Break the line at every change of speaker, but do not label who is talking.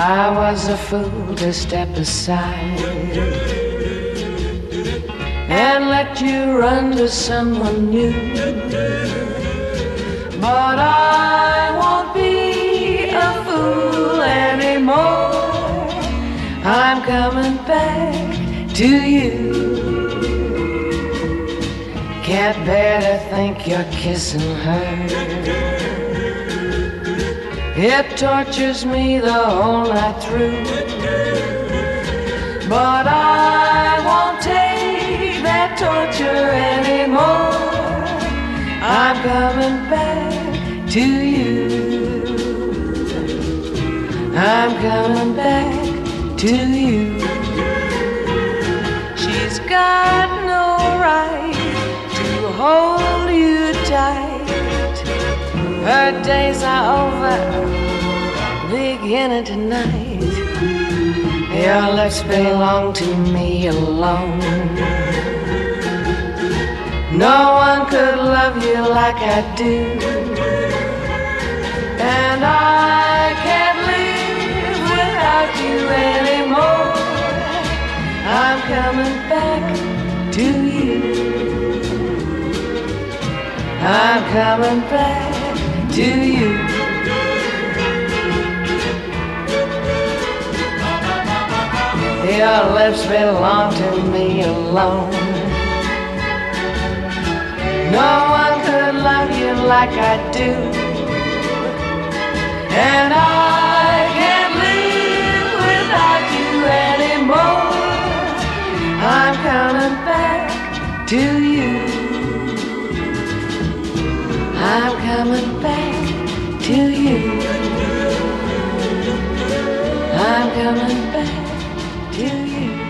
I was a fool to step aside and let you run to someone new. But I won't be a fool anymore. I'm coming back to you. Can't bear to think you're kissing her. It tortures me the whole night through. But I won't take that torture anymore. I'm coming back to you. I'm coming back to you. She's got no right to hold you tight. Her days are over, beginning tonight. Your lips belong to me alone. No one could love you like I do. And I can't live without you anymore. I'm coming back to you. I'm coming back to you. Your lips belong to me alone. No one could love you like I do. And I can't live without you anymore. I'm coming back to you. I'm coming back to you. I'm coming back to you.